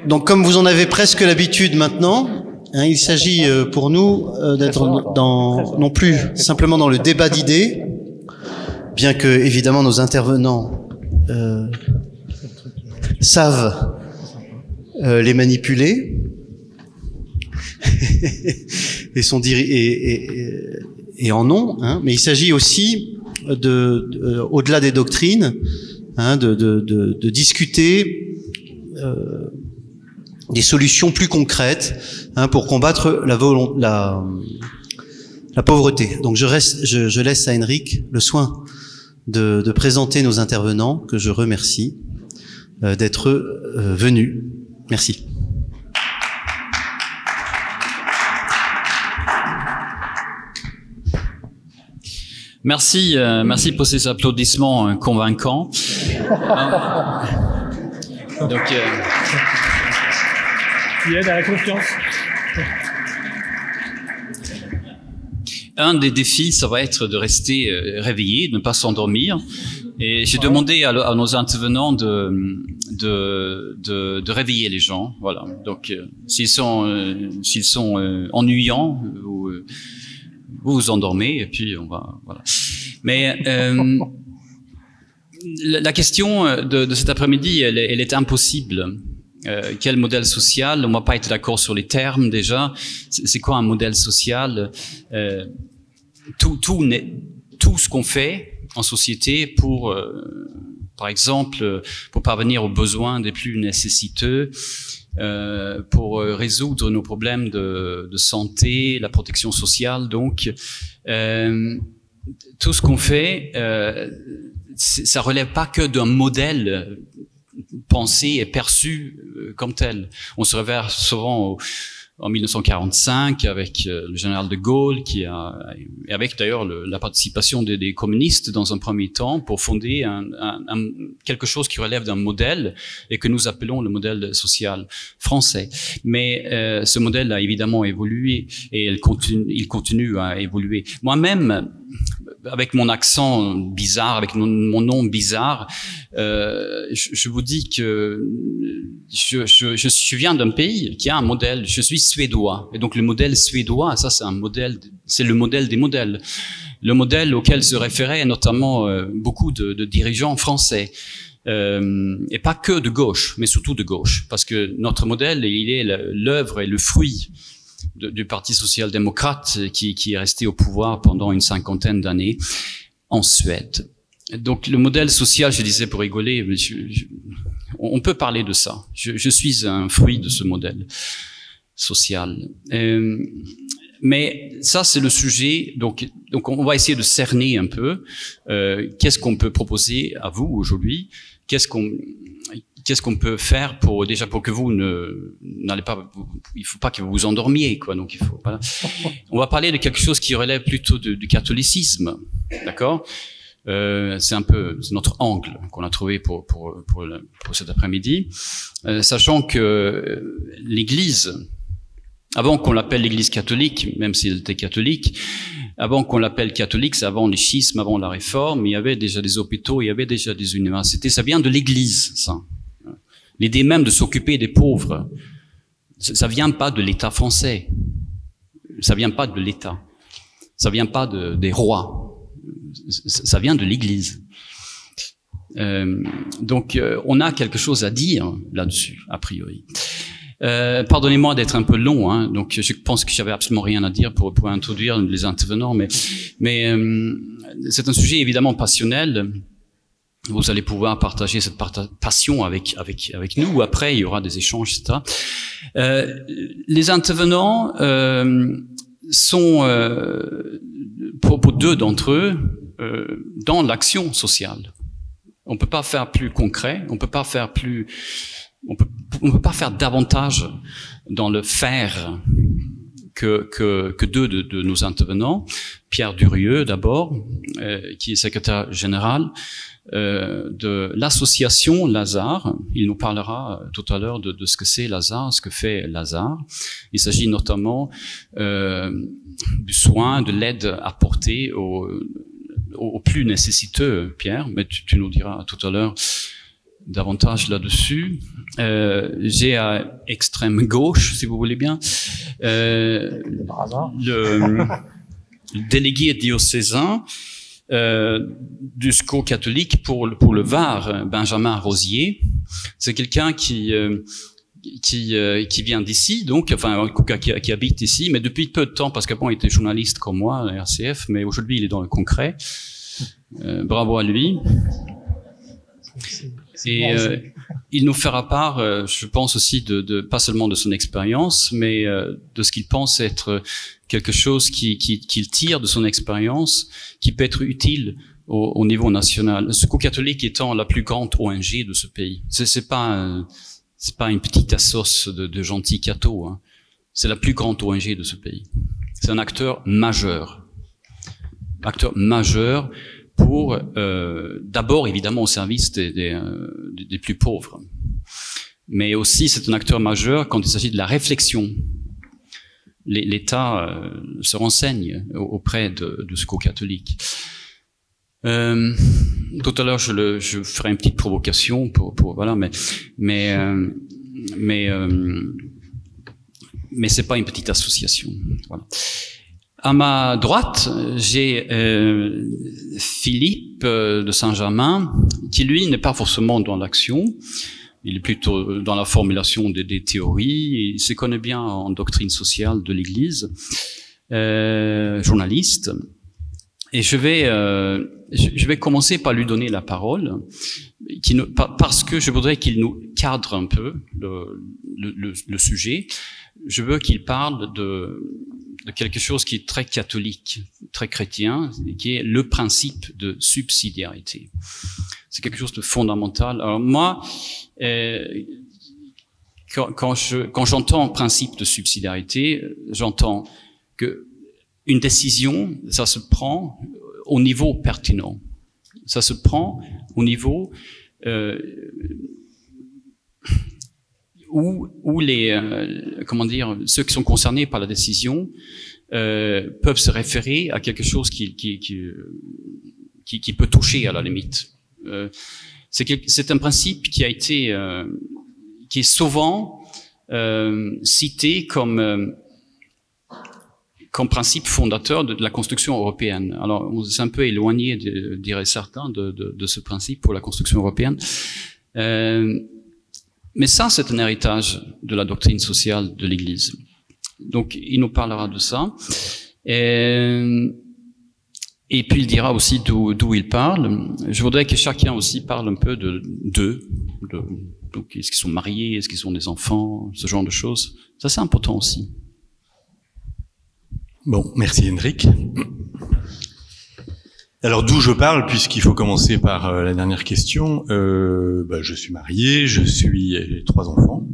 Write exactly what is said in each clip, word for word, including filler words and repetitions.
donc, comme vous en avez presque l'habitude maintenant, hein, il s'agit euh, pour nous euh, d'être dans, non plus simplement dans le débat d'idées, bien que évidemment nos intervenants euh, savent euh, les manipuler et sont diri- et, et, et en ont, hein, mais il s'agit aussi de, de au-delà des doctrines, hein, de, de, de, de discuter euh, des solutions plus concrètes, hein, pour combattre la, volont- la, la pauvreté. Donc je, reste, je, je laisse à Henrik le soin de, de présenter nos intervenants, que je remercie euh, d'être euh, venus. Merci. Merci, euh, merci pour ces applaudissements euh, convaincants. Donc, euh, qui aide à la confiance. Un des défis, ça va être de rester euh, réveillé, de ne pas s'endormir. Et j'ai demandé à, à nos intervenants de, de, de, de réveiller les gens. Voilà. Donc, euh, s'ils sont, euh, s'ils sont euh, ennuyants, ou, euh, vous vous endormez, et puis on va, voilà. Mais euh, la, la question de, de cet après-midi, elle, elle est impossible. Euh, quel modèle social? On va pas être d'accord sur les termes déjà. C'est, c'est quoi un modèle social? euh, tout, tout, tout ce qu'on fait en société pour, euh, par exemple, pour parvenir aux besoins des plus nécessiteux, euh, pour résoudre nos problèmes de, de santé, la protection sociale. Donc, euh, tout ce qu'on fait, euh, ça relève pas que d'un modèle pensé et perçu comme tel. On se réfère souvent au, en mille neuf cent quarante-cinq avec euh, le général de Gaulle, qui a, et avec d'ailleurs le, la participation des, des communistes dans un premier temps, pour fonder un, un, un, quelque chose qui relève d'un modèle et que nous appelons le modèle social français. Mais euh, ce modèle a évidemment évolué et il continue, il continue à évoluer. Moi-même, avec mon accent bizarre, avec mon, mon nom bizarre, euh, je, je vous dis que je, je, je, je viens d'un pays qui a un modèle. Je suis suédois, et donc le modèle suédois, ça c'est un modèle, c'est le modèle des modèles, le modèle auquel se référaient notamment euh, beaucoup de, de dirigeants français. Euh, et pas que de gauche, mais surtout de gauche, parce que notre modèle, il est l'œuvre et le fruit De, du Parti social-démocrate qui, qui est resté au pouvoir pendant une cinquantaine d'années en Suède. Donc le modèle social, je disais pour rigoler, je, je, on peut parler de ça. Je, je suis un fruit de ce modèle social. Euh, mais ça, c'est le sujet. Donc, donc on va essayer de cerner un peu euh, qu'est-ce qu'on peut proposer à vous aujourd'hui. Qu'est-ce qu'on Qu'est-ce qu'on peut faire pour déjà pour que vous ne n'allez pas, il faut pas que vous vous endormiez, quoi. Donc il faut. Voilà. On va parler de quelque chose qui relève plutôt de, du catholicisme, d'accord. Euh, c'est un peu c'est notre angle qu'on a trouvé pour pour pour, le, pour cet après-midi, euh, sachant que l'Église, avant qu'on l'appelle l'Église catholique, même s'il était catholique, avant qu'on l'appelle catholique, c'est avant les schismes, avant la Réforme, il y avait déjà des hôpitaux, il y avait déjà des universités. Ça vient de l'Église, ça. L'idée même de s'occuper des pauvres, ça vient pas de l'État français, ça vient pas de l'État, ça vient pas de, des rois, ça vient de l'Église. Euh, donc euh, on a quelque chose à dire là-dessus, a priori. Euh, pardonnez-moi d'être un peu long, hein, donc je pense que j'avais absolument rien à dire pour, pour introduire les intervenants, mais, mais euh, c'est un sujet évidemment passionnel. Vous allez pouvoir partager cette parta- passion avec avec avec nous. Après, il y aura des échanges, et cetera. Euh, les intervenants euh, sont, euh, pour, pour deux d'entre eux, euh, dans l'action sociale. On peut pas faire plus concret. On peut pas faire plus. On peut on peut pas faire davantage dans le faire que que que deux de, de nos intervenants. Pierre Durieux d'abord, euh, qui est secrétaire général Euh, de l'association Lazare. Il nous parlera euh, tout à l'heure de, de ce que c'est Lazare, ce que fait Lazare. Il s'agit notamment euh, du soin, de l'aide apportée aux, aux plus nécessiteux, Pierre, mais tu, tu nous diras tout à l'heure davantage là-dessus. Euh, j'ai à extrême gauche, si vous voulez bien, euh, le, le délégué diocésain euh, du secours catholique pour, pour le Var, Benjamin Rosier. C'est quelqu'un qui... Euh, qui euh, qui vient d'ici, donc enfin qui, qui habite ici, mais depuis peu de temps, parce qu'avant il était journaliste comme moi à R C F, mais aujourd'hui il est dans le concret. Euh, bravo à lui. Et euh, il nous fera part, euh, je pense aussi de, de pas seulement de son expérience, mais euh, de ce qu'il pense être quelque chose qui qui qu'il tire de son expérience, qui peut être utile au, au niveau national. Le Secours catholique étant la plus grande O N G de ce pays. C'est, c'est pas un, c'est pas une petite assoce de, de gentils cathos, hein. C'est la plus grande O N G de ce pays. C'est un acteur majeur. Acteur majeur pour, euh, d'abord, évidemment, au service des, des, euh, des plus pauvres. Mais aussi, c'est un acteur majeur quand il s'agit de la réflexion. L'État euh, se renseigne auprès de, de Secours catholique. Euh, tout à l'heure, je, le, je ferai une petite provocation pour, pour voilà, mais mais euh, mais euh, mais c'est pas une petite association. Voilà. À ma droite, j'ai euh, Philippe euh, de Saint-Germain, qui lui n'est pas forcément dans l'action. Il est plutôt dans la formulation des, des théories. Il se connaît bien en doctrine sociale de l'Église, euh, journaliste. Et je vais, euh, je vais commencer par lui donner la parole, qui ne, parce que je voudrais qu'il nous cadre un peu le, le, le, le sujet. Je veux qu'il parle de, de quelque chose qui est très catholique, très chrétien, qui est le principe de subsidiarité. C'est quelque chose de fondamental. Alors moi, euh, quand, quand je, quand j'entends principe de subsidiarité, j'entends que une décision, ça se prend au niveau pertinent. Ça se prend au niveau euh, où, où les, euh, comment dire, ceux qui sont concernés par la décision euh, peuvent se référer à quelque chose qui, qui, qui, qui, qui peut toucher à la limite. Euh, c'est, c'est un principe qui a été, euh, qui est souvent euh, cité comme euh, comme principe fondateur de, de la construction européenne. Alors, on s'est un peu éloigné, de, diraient certains, de, de, de ce principe pour la construction européenne. Euh, mais ça, c'est un héritage de la doctrine sociale de l'Église. Donc, il nous parlera de ça. Et, et puis, il dira aussi d'où, d'où il parle. Je voudrais que chacun aussi parle un peu de d'eux. De, donc, est-ce qu'ils sont mariés, est-ce qu'ils ont des enfants, ce genre de choses. Ça, c'est important aussi. Bon, merci Hendrik. Alors d'où je parle, puisqu'il faut commencer par euh, la dernière question. Euh, bah, je suis marié, je suis j'ai trois enfants.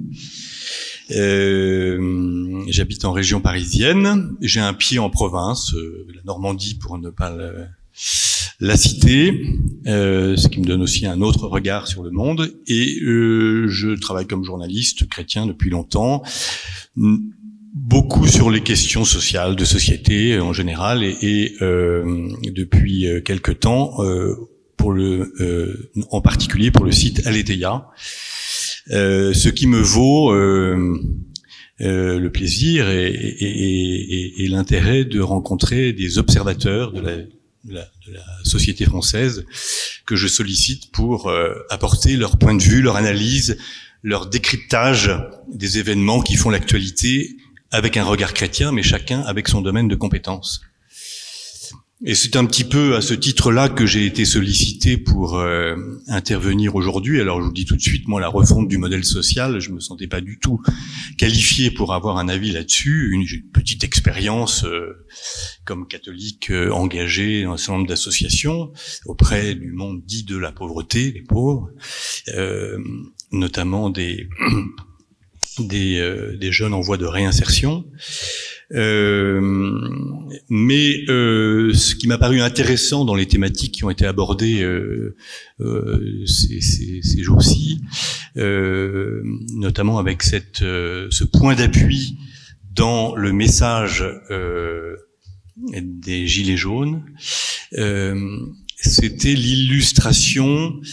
Euh, j'habite en région parisienne. J'ai un pied en province, euh, la Normandie pour ne pas le, la citer, euh, ce qui me donne aussi un autre regard sur le monde. Et euh, je travaille comme journaliste chrétien depuis longtemps. Beaucoup sur les questions sociales, de société en général, et, et euh, depuis quelque temps, euh, pour le, euh, en particulier pour le site Aletheia, euh, ce qui me vaut euh, euh, le plaisir et, et, et, et l'intérêt de rencontrer des observateurs de la, de la, de la société française que je sollicite pour euh, apporter leur point de vue, leur analyse, leur décryptage des événements qui font l'actualité, avec un regard chrétien, mais chacun avec son domaine de compétences. Et c'est un petit peu à ce titre-là que j'ai été sollicité pour euh, intervenir aujourd'hui. Alors je vous dis tout de suite, moi, la refonte du modèle social, je me sentais pas du tout qualifié pour avoir un avis là-dessus. Une, j'ai une petite expérience euh, comme catholique euh, engagé dans un certain nombre d'associations auprès du monde dit de la pauvreté, des pauvres, euh, notamment des des, euh, des jeunes en voie de réinsertion. Euh, mais euh, ce qui m'a paru intéressant dans les thématiques qui ont été abordées euh, euh, ces, ces, ces jours-ci, euh, notamment avec cette, euh, ce point d'appui dans le message euh, des Gilets jaunes, euh, c'était l'illustration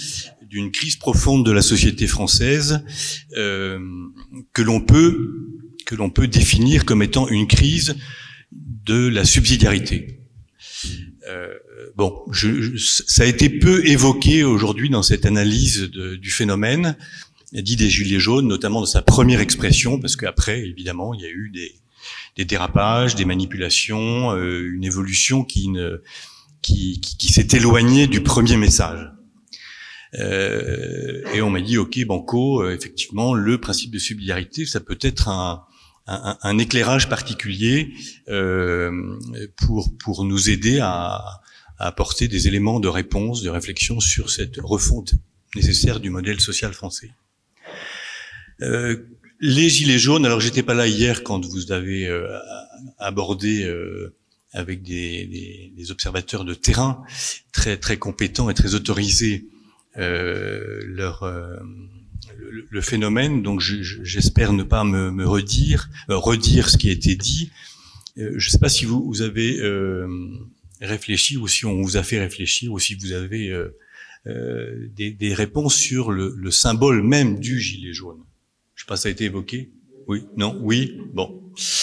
d'une crise profonde de la société française euh, que l'on peut que l'on peut définir comme étant une crise de la subsidiarité. Euh, bon, je, je, ça a été peu évoqué aujourd'hui dans cette analyse de, du phénomène dit des Gilets jaunes, notamment dans sa première expression, parce qu'après, évidemment, il y a eu des, des dérapages, des manipulations, euh, une évolution qui, ne, qui, qui, qui s'est éloignée du premier message. Euh, et on m'a dit, ok, banco, euh, effectivement, le principe de subsidiarité, ça peut être un, un, un éclairage particulier euh, pour, pour nous aider à, à apporter des éléments de réponse, de réflexion sur cette refonte nécessaire du modèle social français. Euh, les Gilets jaunes, alors j'étais pas là hier quand vous avez euh, abordé euh, avec des, des, des observateurs de terrain très très compétents et très autorisés euh, leur euh, le, le phénomène. Donc je, je, j'espère ne pas me, me redire euh, redire ce qui a été dit. Euh, je sais pas si vous, vous avez euh, réfléchi ou si on vous a fait réfléchir ou si vous avez euh, euh, des, des réponses sur le, le symbole même du gilet jaune. Je sais pas, ça a été évoqué? Oui? Non? Oui? Bon.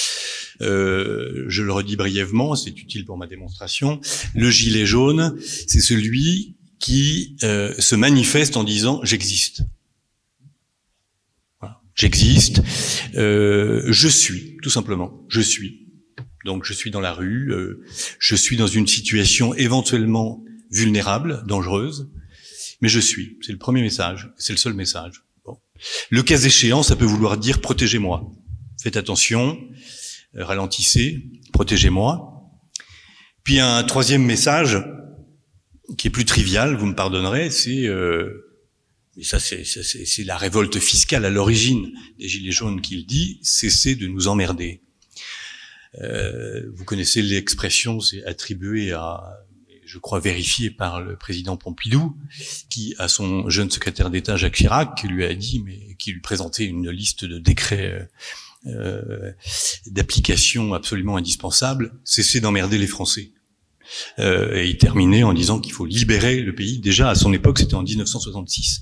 Euh, je le redis brièvement, c'est utile pour ma démonstration. Le gilet jaune, c'est celui qui euh, se manifeste en disant « j'existe ». Voilà. J'existe, euh, je suis, tout simplement, je suis. Donc je suis dans la rue, euh, je suis dans une situation éventuellement vulnérable, dangereuse, mais je suis. C'est le premier message, c'est le seul message. Bon. Le cas échéant, ça peut vouloir dire « protégez-moi ». Faites attention, euh, ralentissez, protégez-moi. Puis un troisième message, qui est plus trivial, vous me pardonnerez, c'est... Euh, mais ça, c'est, c'est, c'est la révolte fiscale à l'origine des Gilets jaunes qui le dit, cessez de nous emmerder. Euh, vous connaissez l'expression, c'est attribué à... je crois vérifié par le président Pompidou, qui à son jeune secrétaire d'État Jacques Chirac, qui lui a dit, mais qui lui présentait une liste de décrets euh, d'application absolument indispensables, cessez d'emmerder les Français. Euh, et il terminait en disant qu'il faut libérer le pays. Déjà à son époque, c'était en dix-neuf cent soixante-six.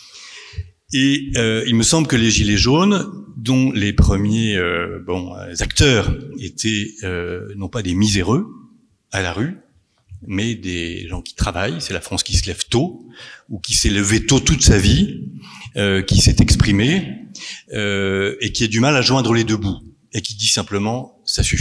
Et euh, il me semble que les Gilets jaunes, dont les premiers euh, bon acteurs étaient euh, non pas des miséreux à la rue, mais des gens qui travaillent, c'est la France qui se lève tôt, ou qui s'est levé tôt toute sa vie, euh, qui s'est exprimé, euh, et qui a du mal à joindre les deux bouts, et qui dit simplement « ça suffit ».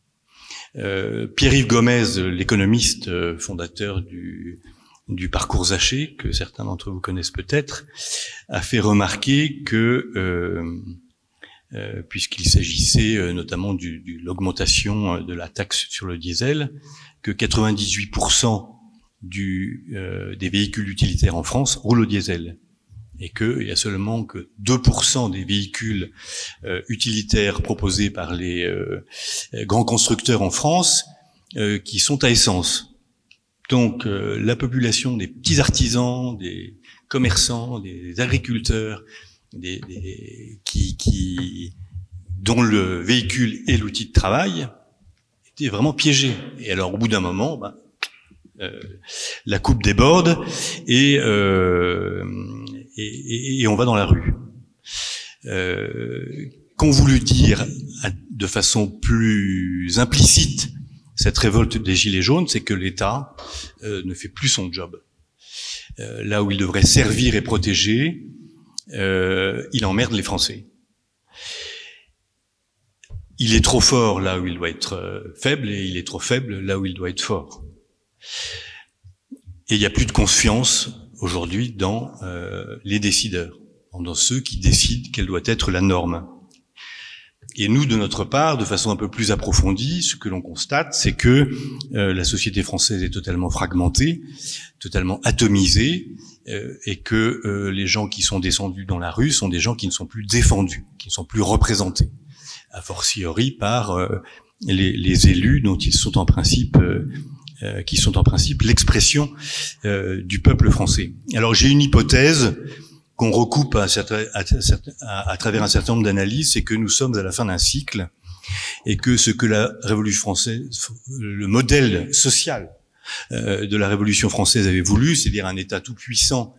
Euh, Pierre-Yves Gomez, l'économiste euh, fondateur du, du parcours Zaché, que certains d'entre vous connaissent peut-être, a fait remarquer que, euh, euh, puisqu'il s'agissait euh, notamment du, de l'augmentation de la taxe sur le diesel, que quatre-vingt-dix-huit pour cent du, euh, des véhicules utilitaires en France roulent au diesel, et qu'il y a seulement que deux pour cent des véhicules euh, utilitaires proposés par les euh, grands constructeurs en France euh, qui sont à essence. Donc euh, la population des petits artisans, des commerçants, des agriculteurs, des, des, qui, qui, dont le véhicule est l'outil de travail, était vraiment piégé. Et alors au bout d'un moment, ben, euh, la coupe déborde et, euh, et, et, et on va dans la rue. Euh, qu'ont voulu dire de façon plus implicite cette révolte des Gilets jaunes, c'est que l'État euh, ne fait plus son job. Euh, là où il devrait servir et protéger, euh, il emmerde les Français. Il est trop fort là où il doit être euh, faible, et il est trop faible là où il doit être fort. Et il n'y a plus de confiance aujourd'hui dans euh, les décideurs, dans ceux qui décident quelle doit être la norme. Et nous, de notre part, de façon un peu plus approfondie, ce que l'on constate, c'est que euh, la société française est totalement fragmentée, totalement atomisée, euh, et que euh, les gens qui sont descendus dans la rue sont des gens qui ne sont plus défendus, qui ne sont plus représentés, a fortiori par euh, les, les élus dont ils sont en principe, euh, euh, qui sont en principe l'expression euh, du peuple français. Alors j'ai une hypothèse qu'on recoupe à, certain, à, à, à travers un certain nombre d'analyses, c'est que nous sommes à la fin d'un cycle et que ce que la Révolution française, le modèle social euh, de la Révolution française avait voulu, c'est-à-dire un État tout puissant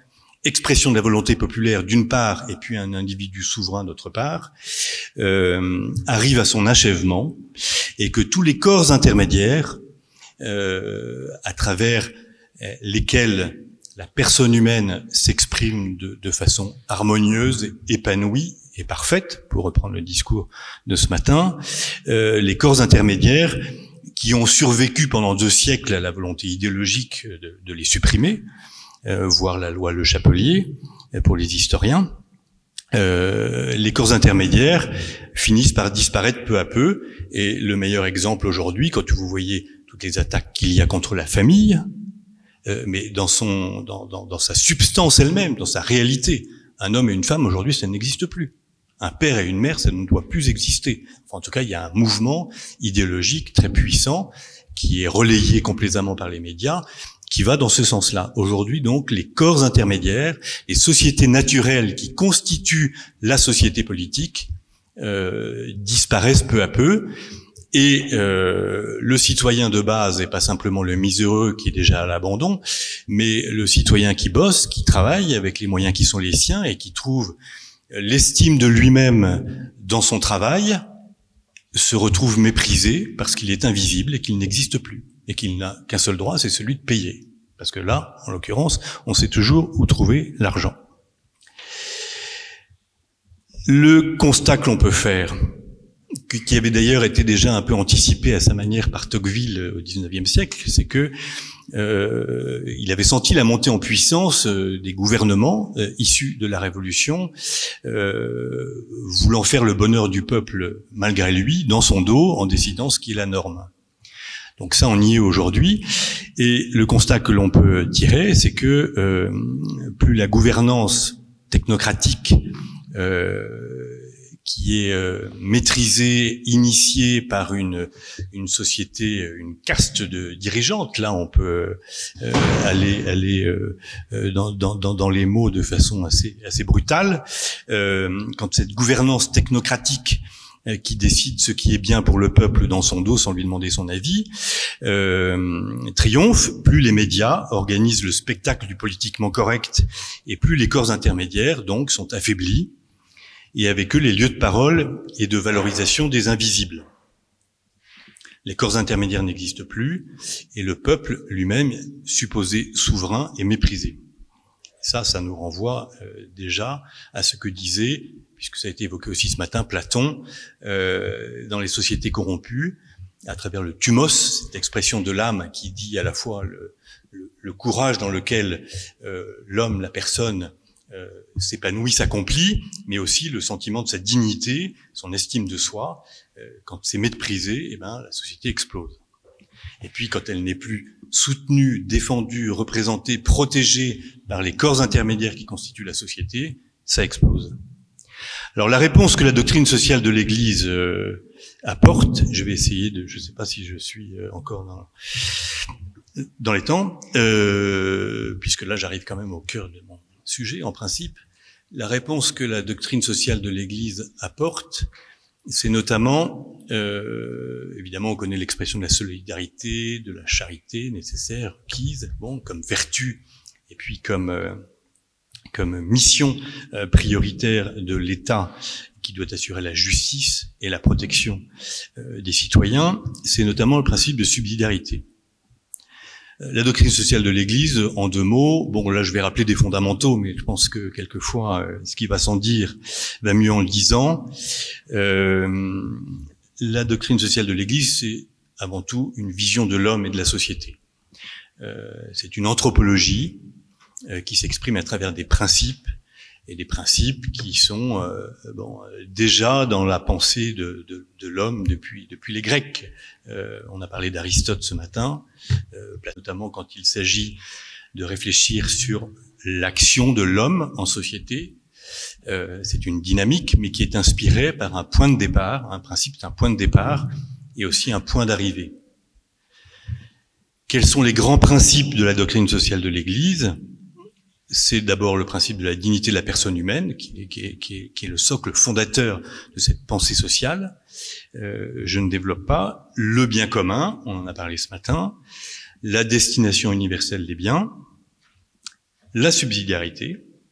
expression de la volonté populaire d'une part, et puis un individu souverain d'autre part, euh, arrive à son achèvement, et que tous les corps intermédiaires, euh, à travers lesquels la personne humaine s'exprime de, de façon harmonieuse, épanouie et parfaite, pour reprendre le discours de ce matin, euh, les corps intermédiaires qui ont survécu pendant deux siècles à la volonté idéologique de, de les supprimer, euh, voire la loi Le Chapelier pour les historiens, euh, les corps intermédiaires finissent par disparaître peu à peu. Et le meilleur exemple aujourd'hui, quand vous voyez toutes les attaques qu'il y a contre la famille, euh, mais dans son, dans, dans, dans sa substance elle-même, dans sa réalité, un homme et une femme aujourd'hui, ça n'existe plus. Un père et une mère, ça ne doit plus exister. Enfin, en tout cas, il y a un mouvement idéologique très puissant qui est relayé complaisamment par les médias, qui va dans ce sens-là. Aujourd'hui, donc, les corps intermédiaires, les sociétés naturelles qui constituent la société politique, euh, disparaissent peu à peu. Et euh, le citoyen de base n'est pas simplement le miséreux qui est déjà à l'abandon, mais le citoyen qui bosse, qui travaille avec les moyens qui sont les siens et qui trouve l'estime de lui-même dans son travail, se retrouve méprisé parce qu'il est invisible et qu'il n'existe plus. Et qu'il n'a qu'un seul droit, c'est celui de payer. Parce que là, en l'occurrence, on sait toujours où trouver l'argent. Le constat que l'on peut faire, qui avait d'ailleurs été déjà un peu anticipé à sa manière par Tocqueville au dix-neuvième siècle, c'est que euh, il avait senti la montée en puissance euh, des gouvernements euh, issus de la Révolution, euh, voulant faire le bonheur du peuple malgré lui, dans son dos, en décidant ce qui est la norme. Donc ça, on y est aujourd'hui. Et le constat que l'on peut tirer, c'est que euh, plus la gouvernance technocratique euh, qui est euh, maîtrisée, initiée par une une société, une caste de dirigeantes. Là, on peut euh, aller aller euh, dans, dans dans les mots de façon assez assez brutale. Euh, quand cette gouvernance technocratique euh, qui décide ce qui est bien pour le peuple dans son dos sans lui demander son avis euh, triomphe, plus les médias organisent le spectacle du politiquement correct et plus les corps intermédiaires donc sont affaiblis. Et avec eux les lieux de parole et de valorisation des invisibles. Les corps intermédiaires n'existent plus, et le peuple lui-même, supposé souverain, est méprisé. Ça, ça nous renvoie euh, déjà à ce que disait, puisque ça a été évoqué aussi ce matin, Platon, euh, dans les sociétés corrompues, à travers le thumos, cette expression de l'âme qui dit à la fois le, le, le courage dans lequel euh, l'homme, la personne, Euh, s'épanouit, s'accomplit, mais aussi le sentiment de sa dignité, son estime de soi. Euh, quand c'est méprisé, eh ben la société explose. Et puis quand elle n'est plus soutenue, défendue, représentée, protégée par les corps intermédiaires qui constituent la société, ça explose. Alors la réponse que la doctrine sociale de l'Église euh, apporte, je vais essayer de, je ne sais pas si je suis euh, encore dans dans les temps, euh, puisque là j'arrive quand même au cœur de mon sujet, en principe, la réponse que la doctrine sociale de l'Église apporte, c'est notamment, euh, évidemment, on connaît l'expression de la solidarité, de la charité nécessaire, requise, bon, comme vertu, et puis comme euh, comme mission euh, prioritaire de l'État qui doit assurer la justice et la protection euh, des citoyens, c'est notamment le principe de subsidiarité. La doctrine sociale de l'Église, en deux mots, bon là je vais rappeler des fondamentaux, mais je pense que quelquefois euh, ce qui va sans dire va mieux en le disant. Euh, la doctrine sociale de l'Église, c'est avant tout une vision de l'homme et de la société. Euh, c'est une anthropologie euh, qui s'exprime à travers des principes, et des principes qui sont euh, bon, déjà dans la pensée de, de, de l'homme depuis, depuis les Grecs. Euh, on a parlé d'Aristote ce matin, euh, notamment quand il s'agit de réfléchir sur l'action de l'homme en société. Euh, c'est une dynamique, mais qui est inspirée par un point de départ. Un principe, c'est un point de départ et aussi un point d'arrivée. Quels sont les grands principes de la doctrine sociale de l'Église ? C'est d'abord le principe de la dignité de la personne humaine, qui est, qui est, qui est, qui est le socle fondateur de cette pensée sociale. Euh, je ne développe pas. Le bien commun, on en a parlé ce matin. La destination universelle des biens. La subsidiarité,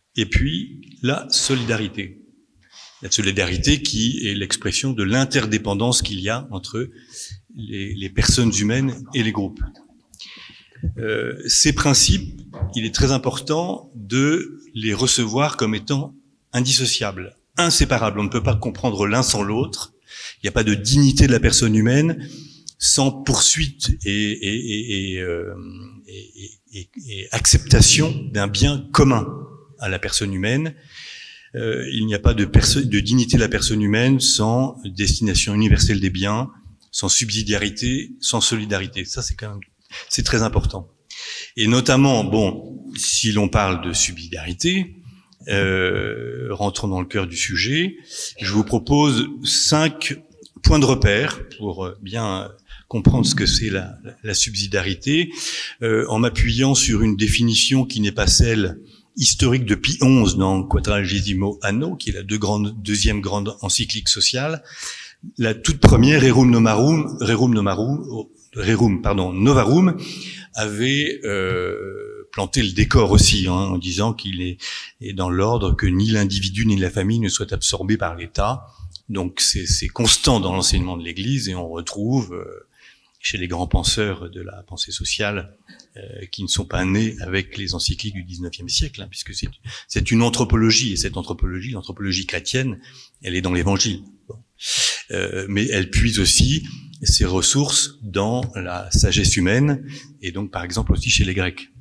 et puis la solidarité. La solidarité qui est l'expression de l'interdépendance qu'il y a entre les, les personnes humaines et les groupes. Euh, ces principes, il est très important de les recevoir comme étant indissociables, inséparables. On ne peut pas comprendre l'un sans l'autre. Il n'y a pas de dignité de la personne humaine sans poursuite et, et, et, et, euh, et, et, et acceptation d'un bien commun à la personne humaine. Euh, il n'y a pas de, perso- de dignité de la personne humaine sans destination universelle des biens, sans subsidiarité, sans solidarité. Ça, c'est quand même, c'est très important. Et notamment, bon, si l'on parle de subsidiarité, euh, rentrons dans le cœur du sujet, je vous propose cinq points de repère pour bien comprendre ce que c'est la, la subsidiarité, euh, en m'appuyant sur une définition qui n'est pas celle historique de Pie onze dans Quadragesimo Anno, qui est la deux grande, deuxième grande encyclique sociale. La toute première, Rerum Novarum, Rerum Novarum, Rerum, pardon, Novarum, avait euh, planté le décor aussi, hein, en disant qu'il est, est dans l'ordre que ni l'individu ni la famille ne soient absorbés par l'État. Donc c'est, c'est constant dans l'enseignement de l'Église, et on retrouve euh, chez les grands penseurs de la pensée sociale euh, qui ne sont pas nés avec les encycliques du dix-neuvième siècle, hein, puisque c'est, c'est une anthropologie, et cette anthropologie, l'anthropologie chrétienne, elle est dans l'Évangile. Bon. Euh, mais elle puise aussi ses ressources dans la sagesse humaine, et donc par exemple aussi chez les Grecs.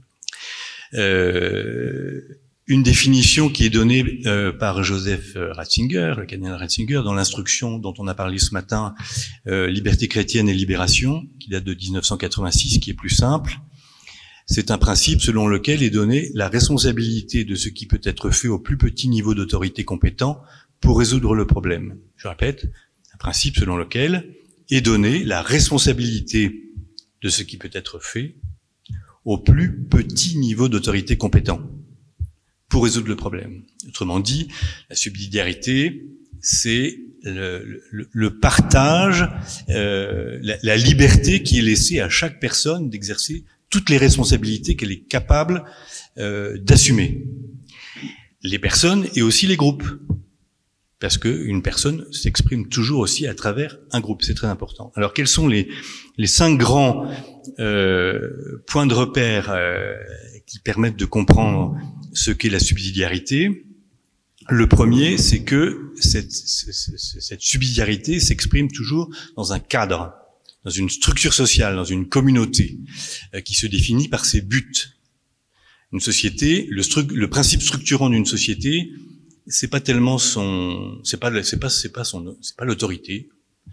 Euh, une définition qui est donnée euh, par Joseph Ratzinger, le cardinal Ratzinger, dans l'instruction dont on a parlé ce matin, euh, Liberté chrétienne et libération, qui date de dix-neuf cent quatre-vingt-six, qui est plus simple. C'est un principe selon lequel est donnée la responsabilité de ce qui peut être fait au plus petit niveau d'autorité compétent pour résoudre le problème. Je répète, un principe selon lequel est donnée la responsabilité de ce qui peut être fait au plus petit niveau d'autorité compétent pour résoudre le problème. Autrement dit, la subsidiarité, c'est le, le, le partage, euh, la, la liberté qui est laissée à chaque personne d'exercer toutes les responsabilités qu'elle est capable euh, d'assumer. Les personnes et aussi les groupes. Parce qu'une personne s'exprime toujours aussi à travers un groupe, c'est très important. Alors quels sont les, les cinq grands euh, points de repère euh, qui permettent de comprendre ce qu'est la subsidiarité? Le premier, c'est que cette, cette subsidiarité s'exprime toujours dans un cadre, dans une structure sociale, dans une communauté, euh, qui se définit par ses buts. Une société, le, stru- le principe structurant d'une société, c'est pas tellement son, c'est pas, c'est pas, c'est pas son, c'est pas l'autorité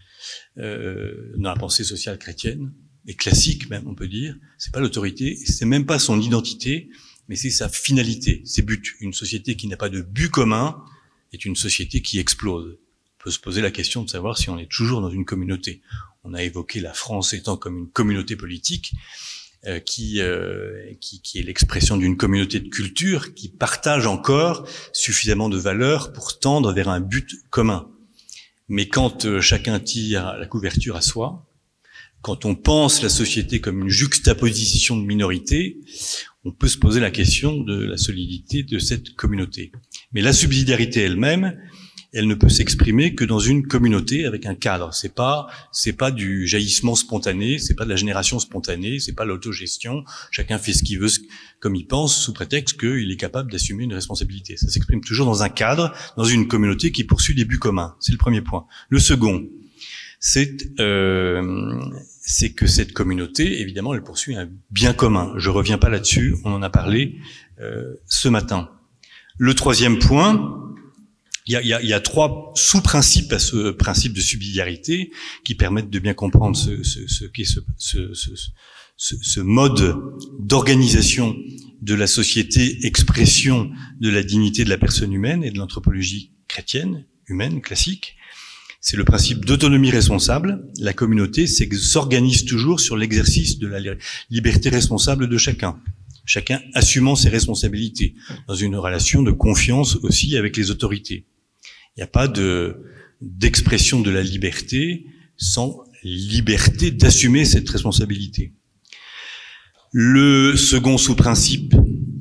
euh, dans la pensée sociale chrétienne et classique même, on peut dire. C'est pas l'autorité, c'est même pas son identité, mais c'est sa finalité, ses buts. Une société qui n'a pas de but commun est une société qui explose. On peut se poser la question de savoir si on est toujours dans une communauté. On a évoqué la France étant comme une communauté politique. Euh, qui, euh, qui, qui est l'expression d'une communauté de culture qui partage encore suffisamment de valeurs pour tendre vers un but commun. Mais quand euh, chacun tire la couverture à soi, quand on pense la société comme une juxtaposition de minorités, on peut se poser la question de la solidité de cette communauté. Mais la subsidiarité elle-même, elle ne peut s'exprimer que dans une communauté avec un cadre. C'est pas, c'est pas du jaillissement spontané, c'est pas de la génération spontanée, c'est pas l'autogestion. Chacun fait ce qu'il veut, comme il pense, sous prétexte qu'il est capable d'assumer une responsabilité. Ça s'exprime toujours dans un cadre, dans une communauté qui poursuit des buts communs. C'est le premier point. Le second, c'est, euh, c'est que cette communauté, évidemment, elle poursuit un bien commun. Je reviens pas là-dessus, on en a parlé euh, ce matin. Le troisième point, Il y, a, il, y a, il y a trois sous-principes à ce principe de subsidiarité qui permettent de bien comprendre ce, ce, ce qu'est ce, ce, ce, ce, ce mode d'organisation de la société, expression de la dignité de la personne humaine et de l'anthropologie chrétienne, humaine, classique. C'est le principe d'autonomie responsable. La communauté s'organise toujours sur l'exercice de la liberté responsable de chacun. Chacun assumant ses responsabilités dans une relation de confiance aussi avec les autorités. Il n'y a pas de, d'expression de la liberté sans liberté d'assumer cette responsabilité. Le second sous-principe, qui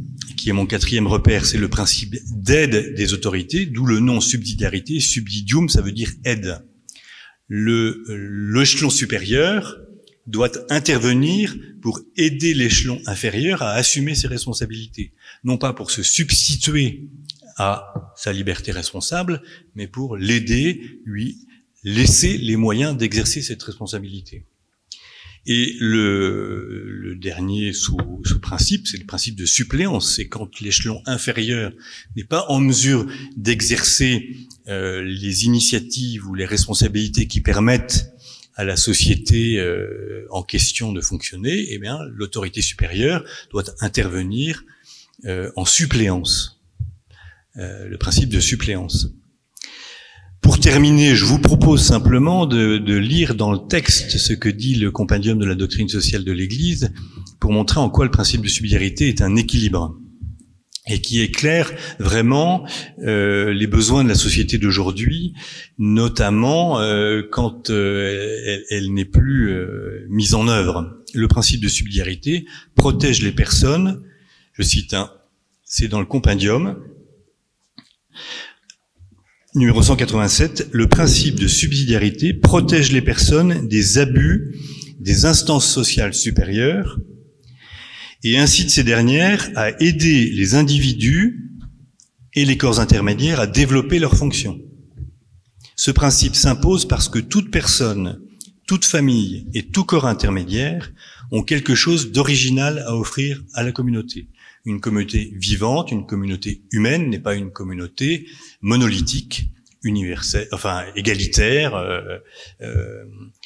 qui est mon quatrième repère, c'est le principe d'aide des autorités, d'où le nom subsidiarité. Subsidium, ça veut dire aide. Le, l'échelon supérieur doit intervenir pour aider l'échelon inférieur à assumer ses responsabilités. Non pas pour se substituer à sa liberté responsable, mais pour l'aider, lui laisser les moyens d'exercer cette responsabilité. Et le, le dernier sous, sous principe, c'est le principe de suppléance. C'est quand l'échelon inférieur n'est pas en mesure d'exercer euh, les initiatives ou les responsabilités qui permettent à la société euh, en question de fonctionner, eh bien, l'autorité supérieure doit intervenir euh, en suppléance. Euh, le principe de suppléance. Pour terminer, je vous propose simplement de, de lire dans le texte ce que dit le compendium de la doctrine sociale de l'Église pour montrer en quoi le principe de subsidiarité est un équilibre et qui éclaire vraiment euh, les besoins de la société d'aujourd'hui, notamment euh, quand euh, elle, elle n'est plus euh, mise en œuvre. Le principe de subsidiarité protège les personnes, je cite un, c'est dans le compendium, numéro cent quatre-vingt-sept, le principe de subsidiarité protège les personnes des abus des instances sociales supérieures et incite ces dernières à aider les individus et les corps intermédiaires à développer leurs fonctions. Ce principe s'impose parce que toute personne, toute famille et tout corps intermédiaire ont quelque chose d'original à offrir à la communauté. Une communauté vivante, une communauté humaine n'est pas une communauté monolithique, universelle, enfin égalitaire, euh, euh,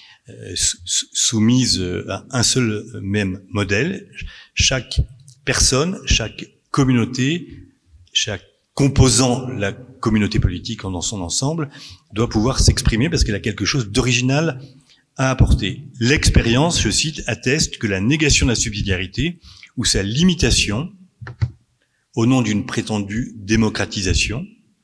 soumise à un seul même modèle. Chaque personne, chaque communauté, chaque composant la communauté politique dans son ensemble doit pouvoir s'exprimer parce qu'elle a quelque chose d'original à apporter. L'expérience, je cite, atteste que la négation de la subsidiarité ou sa limitation au nom d'une prétendue démocratisation,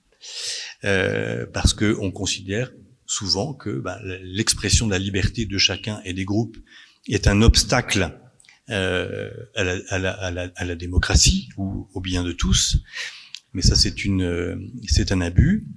euh, parce que on considère souvent que bah, l'expression de la liberté de chacun et des groupes est un obstacle euh, à, la, à, la, à, la, à la démocratie ou au bien de tous. Mais ça, c'est une, c'est un abus.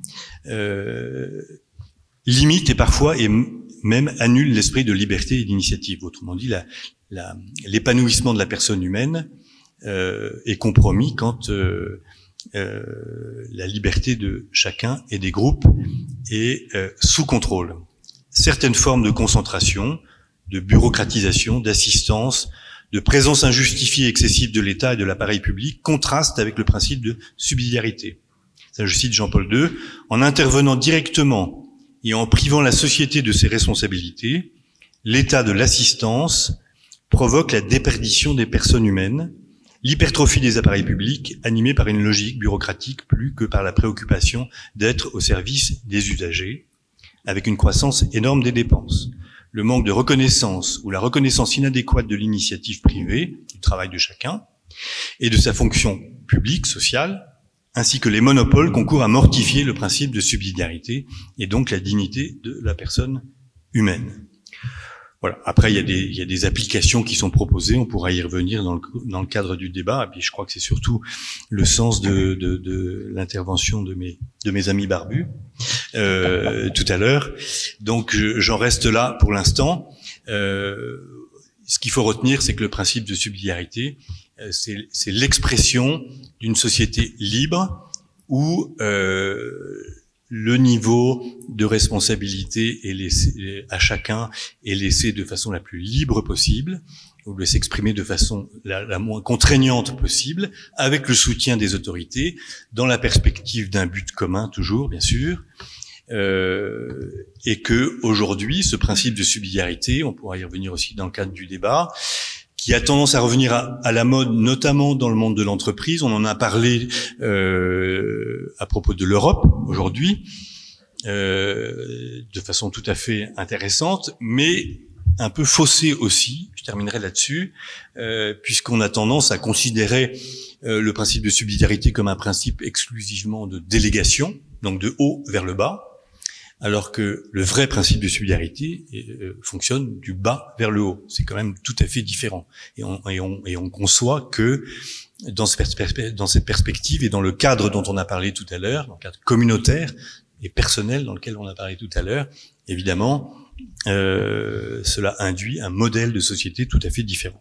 Euh, limite et parfois et même annule l'esprit de liberté et d'initiative. Autrement dit, la, la, l'épanouissement de la personne humaine euh, est compromis quand euh, euh, la liberté de chacun et des groupes est euh, sous contrôle. Certaines formes de concentration, de bureaucratisation, d'assistance, de présence injustifiée et excessive de l'État et de l'appareil public contrastent avec le principe de subsidiarité. Ça, je cite Jean-Paul deux, en intervenant directement et en privant la société de ses responsabilités, l'état de l'assistance provoque la déperdition des personnes humaines, l'hypertrophie des appareils publics animés par une logique bureaucratique plus que par la préoccupation d'être au service des usagers, avec une croissance énorme des dépenses. Le manque de reconnaissance ou la reconnaissance inadéquate de l'initiative privée, du travail de chacun, et de sa fonction publique, sociale, ainsi que les monopoles concourent à mortifier le principe de subsidiarité et donc la dignité de la personne humaine. Voilà. Après, il y a des, il y a des applications qui sont proposées. On pourra y revenir dans le, dans le cadre du débat. Et puis, je crois que c'est surtout le sens de, de, de l'intervention de mes, de mes amis barbus euh, tout à l'heure. Donc, je, j'en reste là pour l'instant. Euh, ce qu'il faut retenir, c'est que le principe de subsidiarité, euh, c'est, c'est l'expression d'une société libre où euh, le niveau de responsabilité est laissé à chacun est laissé de façon la plus libre possible, ou de s'exprimer de façon la, la moins contraignante possible, avec le soutien des autorités, dans la perspective d'un but commun toujours, bien sûr, euh, et que aujourd'hui, ce principe de subsidiarité, on pourra y revenir aussi dans le cadre du débat, qui a tendance à revenir à, à la mode, notamment dans le monde de l'entreprise. On en a parlé euh, à propos de l'Europe aujourd'hui, euh, de façon tout à fait intéressante, mais un peu faussée aussi. Je terminerai là-dessus, euh, puisqu'on a tendance à considérer euh, le principe de subsidiarité comme un principe exclusivement de délégation, donc de haut vers le bas, alors que le vrai principe de subsidiarité euh, fonctionne du bas vers le haut. C'est quand même tout à fait différent. Et on, et on, et on conçoit que dans cette perspective et dans le cadre dont on a parlé tout à l'heure, dans le cadre communautaire et personnel dans lequel on a parlé tout à l'heure, évidemment, euh, cela induit un modèle de société tout à fait différent.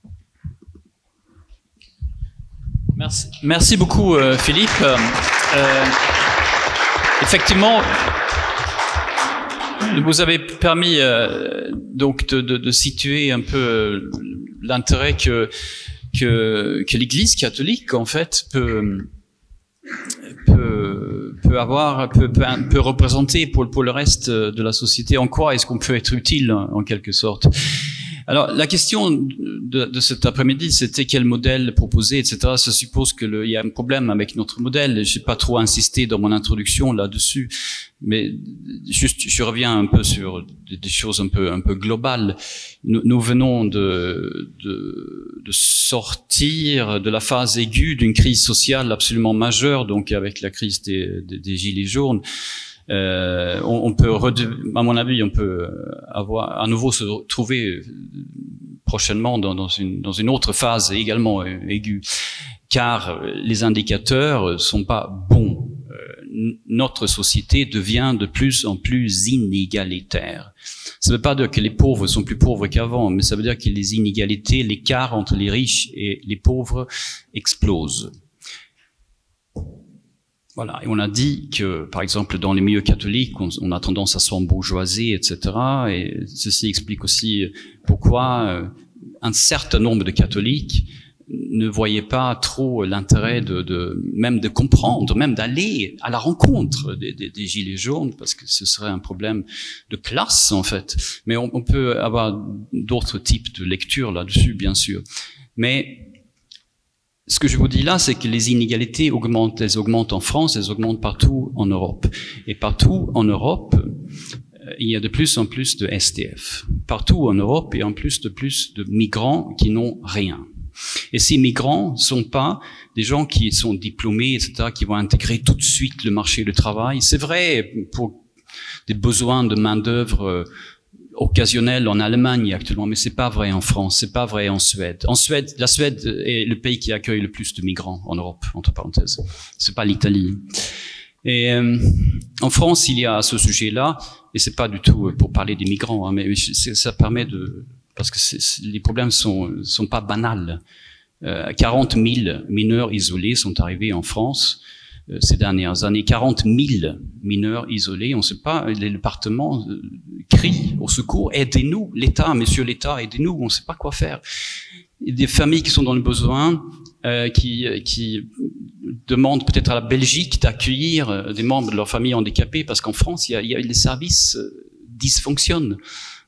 Merci, merci beaucoup euh, Philippe. Euh, effectivement, vous avez permis euh, donc de, de, de situer un peu l'intérêt que que, que l'Église catholique en fait peut peut peut avoir peut peut, peut représenter pour pour le reste de la société. En quoi est-ce qu'on peut être utile en quelque sorte? Alors, la question de, de cet après-midi, c'était quel modèle proposer, et cetera. Ça suppose que le, il y a un problème avec notre modèle. Je n'ai pas trop insisté dans mon introduction là-dessus, mais juste, je reviens un peu sur des, des choses un peu, un peu globales. Nous, nous venons de, de, de sortir de la phase aiguë d'une crise sociale absolument majeure, donc avec la crise des, des, des gilets jaunes. Euh, on, on peut, à mon avis, on peut avoir à nouveau se trouver prochainement dans, dans une dans une autre phase également aiguë, car les indicateurs sont pas bons. Euh, notre société devient de plus en plus inégalitaire. Ça ne veut pas dire que les pauvres sont plus pauvres qu'avant, mais ça veut dire que les inégalités, l'écart entre les riches et les pauvres explose. Voilà, et on a dit que, par exemple, dans les milieux catholiques, on, on a tendance à s'embourgeoiser, et cetera. Et ceci explique aussi pourquoi euh, un certain nombre de catholiques ne voyaient pas trop l'intérêt de, de même de comprendre, même d'aller à la rencontre des, des, des gilets jaunes, parce que ce serait un problème de classe en fait. Mais on, on peut avoir d'autres types de lectures là-dessus, bien sûr. Mais ce que je vous dis là, c'est que les inégalités augmentent. Elles augmentent en France, elles augmentent partout en Europe. Et partout en Europe, il y a de plus en plus de S D F. Partout en Europe, il y a en plus de plus de migrants qui n'ont rien. Et ces migrants sont pas des gens qui sont diplômés, et cetera, qui vont intégrer tout de suite le marché du travail. C'est vrai pour des besoins de main-d'œuvre occasionnel en Allemagne actuellement, mais c'est pas vrai en France, c'est pas vrai en Suède. En Suède, la Suède est le pays qui accueille le plus de migrants en Europe, entre parenthèses. C'est pas l'Italie. Et euh, en France, il y a à ce sujet-là, et c'est pas du tout pour parler des migrants, hein, mais ça permet de, parce que c'est, les problèmes sont sont pas banals. Euh, quarante mille mineurs isolés sont arrivés en France ces dernières années, quarante mille mineurs isolés. On ne sait pas, les départements euh, crient au secours, aidez-nous, l'État, monsieur l'État, aidez-nous, on ne sait pas quoi faire. Et des familles qui sont dans le besoin, euh, qui, qui demandent peut-être à la Belgique d'accueillir des membres de leur famille handicapés, parce qu'en France, il y a, il y a les services dysfonctionnent.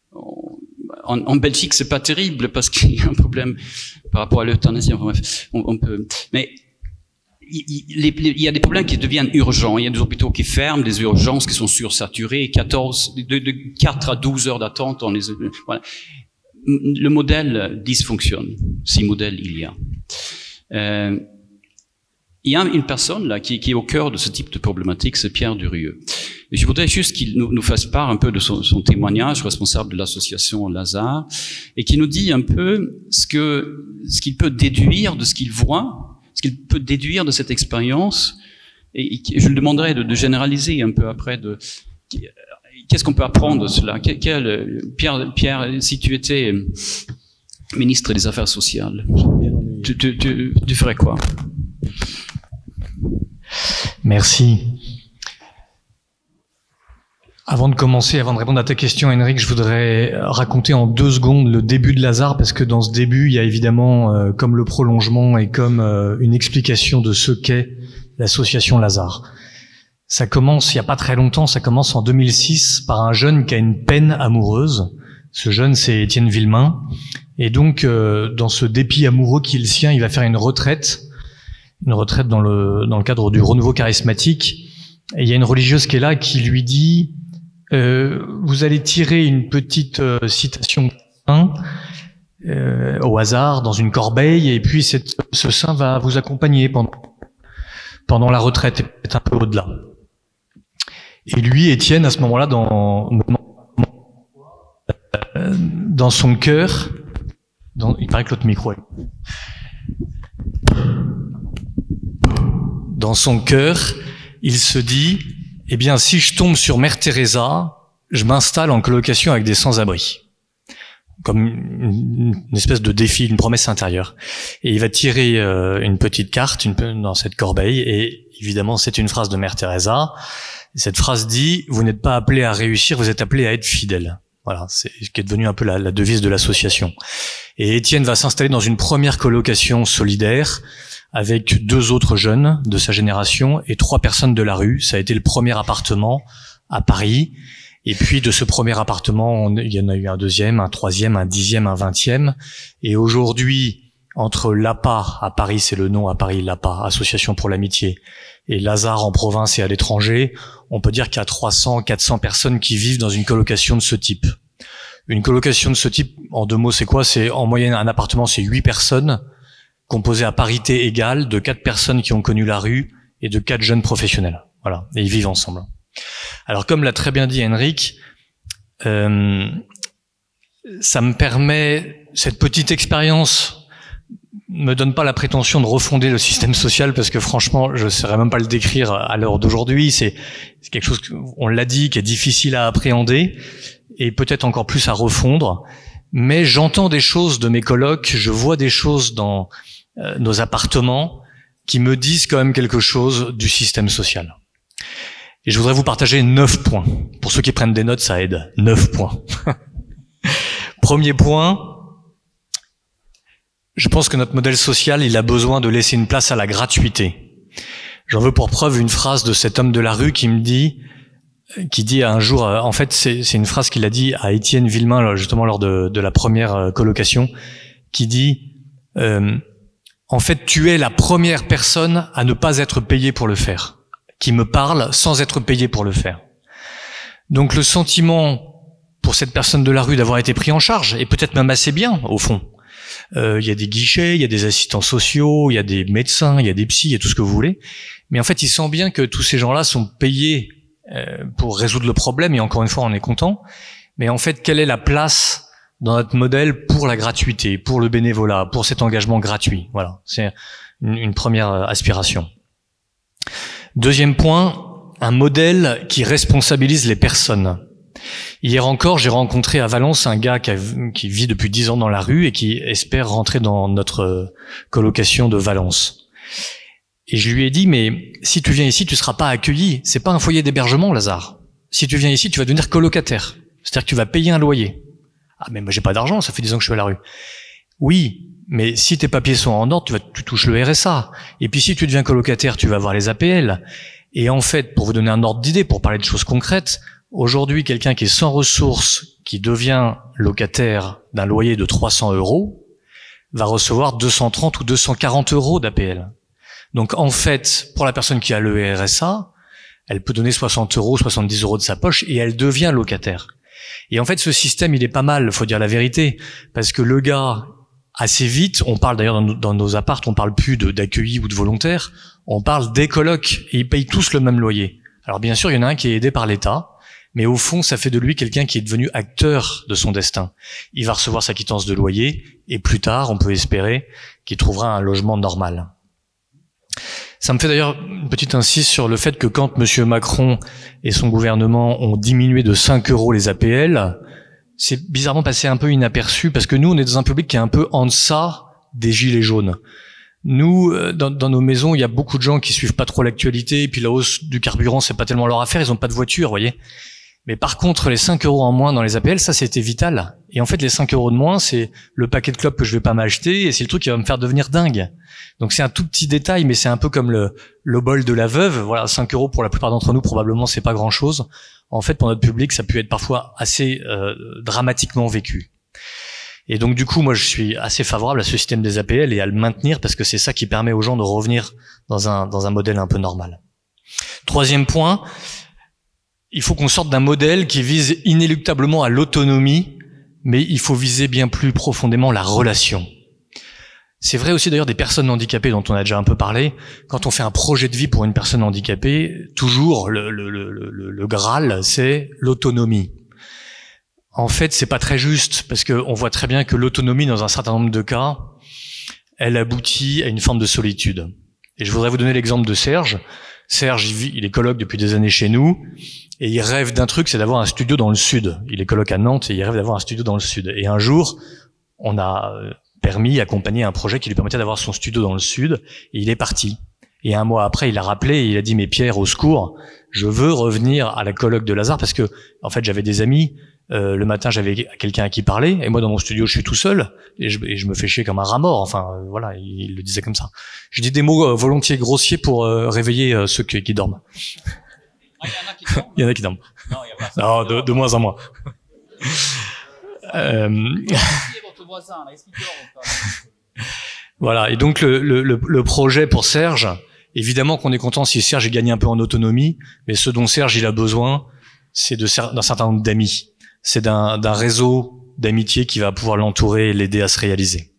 En, en Belgique, c'est pas terrible parce qu'il y a un problème par rapport à l'euthanasie. Enfin, bref, on, on peut, mais Il, il, il y a des problèmes qui deviennent urgents. Il y a des hôpitaux qui ferment, des urgences qui sont sursaturées, quatorze, de, de quatre à douze heures d'attente dans les, voilà. Le modèle dysfonctionne. Si modèle il y a. Euh, il y a une personne là qui, qui est au cœur de ce type de problématique, c'est Pierre Durieux. Et je voudrais juste qu'il nous, nous fasse part un peu de son, son témoignage, responsable de l'association Lazare, et qui nous dit un peu ce que, ce qu'il peut déduire de ce qu'il voit, ce qu'il peut déduire de cette expérience, et je lui demanderai de, de généraliser un peu après, de qu'est-ce qu'on peut apprendre de cela. Quel, Pierre, Pierre, si tu étais ministre des Affaires sociales, tu, tu, tu, tu ferais quoi? Merci. Avant de commencer, avant de répondre à ta question, Henrik, je voudrais raconter en deux secondes le début de Lazare, parce que dans ce début, il y a évidemment, euh, comme le prolongement et comme euh, une explication de ce qu'est l'association Lazare. Ça commence, il n'y a pas très longtemps, ça commence en deux mille six par un jeune qui a une peine amoureuse. Ce jeune, c'est Étienne Villemain. Et donc, euh, dans ce dépit amoureux qui est le sien, il va faire une retraite, une retraite dans le, dans le cadre du renouveau charismatique. Et il y a une religieuse qui est là qui lui dit... Euh, vous allez tirer une petite euh, citation euh, au hasard dans une corbeille, et puis cette, ce saint va vous accompagner pendant, pendant la retraite, et peut-être un peu au-delà. Et lui, Étienne, à ce moment-là, dans, dans son cœur, dans, il paraît que l'autre micro est... dans son cœur, il se dit, eh bien, si je tombe sur Mère Teresa, je m'installe en colocation avec des sans-abri. Comme une, une espèce de défi, une promesse intérieure. Et il va tirer euh, une petite carte une, dans cette corbeille, et évidemment, c'est une phrase de Mère Teresa. Cette phrase dit, vous n'êtes pas appelé à réussir, vous êtes appelé à être fidèle. Voilà, c'est ce qui est devenu un peu la, la devise de l'association. Et Étienne va s'installer dans une première colocation solidaire avec deux autres jeunes de sa génération et trois personnes de la rue. Ça a été le premier appartement à Paris. Et puis de ce premier appartement, on, il y en a eu un deuxième, un troisième, un dixième, un vingtième. Et aujourd'hui, entre l'A P A à Paris, c'est le nom à Paris, l'A P A, Association pour l'amitié, et Lazare en province et à l'étranger, on peut dire qu'il y a trois cents, quatre cents personnes qui vivent dans une colocation de ce type. Une colocation de ce type, en deux mots, c'est quoi? C'est en moyenne un appartement, c'est huit personnes, composées à parité égale de quatre personnes qui ont connu la rue et de quatre jeunes professionnels. Voilà, et ils vivent ensemble. Alors, comme l'a très bien dit Henrik, euh, ça me permet, cette petite expérience me donne pas la prétention de refonder le système social, parce que franchement, je ne saurais même pas le décrire à l'heure d'aujourd'hui. C'est, c'est quelque chose, on l'a dit, qui est difficile à appréhender et peut-être encore plus à refondre. Mais j'entends des choses de mes colocs, je vois des choses dans euh, nos appartements qui me disent quand même quelque chose du système social. Et je voudrais vous partager neuf points. Pour ceux qui prennent des notes, ça aide. Neuf points. Premier point. Je pense que notre modèle social, il a besoin de laisser une place à la gratuité. J'en veux pour preuve une phrase de cet homme de la rue qui me dit, qui dit un jour, en fait, c'est, c'est une phrase qu'il a dit à Étienne Villemain, justement lors de, de la première colocation, qui dit, euh, en fait, tu es la première personne à ne pas être payée pour le faire, qui me parle sans être payée pour le faire. Donc le sentiment pour cette personne de la rue d'avoir été pris en charge, et peut-être même assez bien, au fond. Euh, il y a des guichets, il y a des assistants sociaux, il y a des médecins, il y a des psys, il y a tout ce que vous voulez. Mais en fait, il sent bien que tous ces gens-là sont payés euh, pour résoudre le problème, et encore une fois, on est content. Mais en fait, quelle est la place dans notre modèle pour la gratuité, pour le bénévolat, pour cet engagement gratuit? Voilà, c'est une, une première aspiration. Deuxième point, un modèle qui responsabilise les personnes. Hier encore, j'ai rencontré à Valence un gars qui, a, qui vit depuis dix ans dans la rue et qui espère rentrer dans notre colocation de Valence. Et je lui ai dit, mais si tu viens ici, tu seras pas accueilli. C'est pas un foyer d'hébergement, Lazare. Si tu viens ici, tu vas devenir colocataire. C'est-à-dire que tu vas payer un loyer. Ah, mais moi, j'ai pas d'argent, ça fait dix ans que je suis à la rue. Oui, mais si tes papiers sont en ordre, tu, vas, tu touches le R S A. Et puis si tu deviens colocataire, tu vas avoir les A P L. Et en fait, pour vous donner un ordre d'idée, pour parler de choses concrètes, aujourd'hui, quelqu'un qui est sans ressources, qui devient locataire d'un loyer de trois cents euros, va recevoir deux cent trente ou deux cent quarante euros d'A P L. Donc, en fait, pour la personne qui a le R S A, elle peut donner soixante euros, soixante-dix euros de sa poche et elle devient locataire. Et en fait, ce système, il est pas mal, faut dire la vérité, parce que le gars, assez vite, on parle d'ailleurs dans nos, dans nos apparts, on parle plus de, d'accueillis ou de volontaires, on parle des colocs et ils payent tous le même loyer. Alors bien sûr, il y en a un qui est aidé par l'État, mais au fond, ça fait de lui quelqu'un qui est devenu acteur de son destin. Il va recevoir sa quittance de loyer, et plus tard, on peut espérer qu'il trouvera un logement normal. Ça me fait d'ailleurs une petite insiste sur le fait que quand M. Macron et son gouvernement ont diminué de cinq euros les A P L, c'est bizarrement passé un peu inaperçu, parce que nous, on est dans un public qui est un peu en deçà des gilets jaunes. Nous, dans, dans nos maisons, il y a beaucoup de gens qui suivent pas trop l'actualité, et puis la hausse du carburant, c'est pas tellement leur affaire, ils ont pas de voiture, vous voyez. Mais par contre, les cinq euros en moins dans les A P L, ça, c'était vital. Et en fait, les cinq euros de moins, c'est le paquet de clopes que je vais pas m'acheter, et c'est le truc qui va me faire devenir dingue. Donc c'est un tout petit détail, mais c'est un peu comme le, le bol de la veuve. Voilà, cinq euros pour la plupart d'entre nous, probablement, c'est pas grand chose. En fait, pour notre public, ça peut être parfois assez euh, dramatiquement vécu. Et donc, du coup, moi, je suis assez favorable à ce système des A P L et à le maintenir, parce que c'est ça qui permet aux gens de revenir dans un, dans un modèle un peu normal. Troisième point, il faut qu'on sorte d'un modèle qui vise inéluctablement à l'autonomie, mais il faut viser bien plus profondément la relation. C'est vrai aussi d'ailleurs des personnes handicapées dont on a déjà un peu parlé. Quand on fait un projet de vie pour une personne handicapée, toujours le, le, le, le, le Graal, c'est l'autonomie. En fait, c'est pas très juste, parce qu'on voit très bien que l'autonomie, dans un certain nombre de cas, elle aboutit à une forme de solitude. Et je voudrais vous donner l'exemple de Serge. Serge, il, vit, il est coloc depuis des années chez nous, et il rêve d'un truc, c'est d'avoir un studio dans le sud. Il est coloc à Nantes, et il rêve d'avoir un studio dans le sud. Et un jour, on a permis, accompagné un projet qui lui permettait d'avoir son studio dans le sud, et il est parti. Et un mois après, il a rappelé, et il a dit, mais Pierre, au secours, je veux revenir à la coloc de Lazare, parce que, en fait, j'avais des amis, euh, le matin, j'avais quelqu'un à qui parler, et moi, dans mon studio, je suis tout seul, et je, et je me fais chier comme un rat mort, enfin, euh, voilà, il, il le disait comme ça. Je dis des mots euh, volontiers grossiers pour euh, réveiller euh, ceux qui, qui dorment. Ah, il y en a qui dorment. Il y en a qui dorment. Non, il y a pas ça. Non, de, de moins en moins. euh... votre voisin, là, est-ce qu'il dort ou pas? Voilà, et donc le, le, le projet pour Serge, évidemment qu'on est content si Serge ait gagné un peu en autonomie, mais ce dont Serge il a besoin, c'est de d'un certain nombre d'amis. C'est d'un, d'un réseau d'amitié qui va pouvoir l'entourer et l'aider à se réaliser.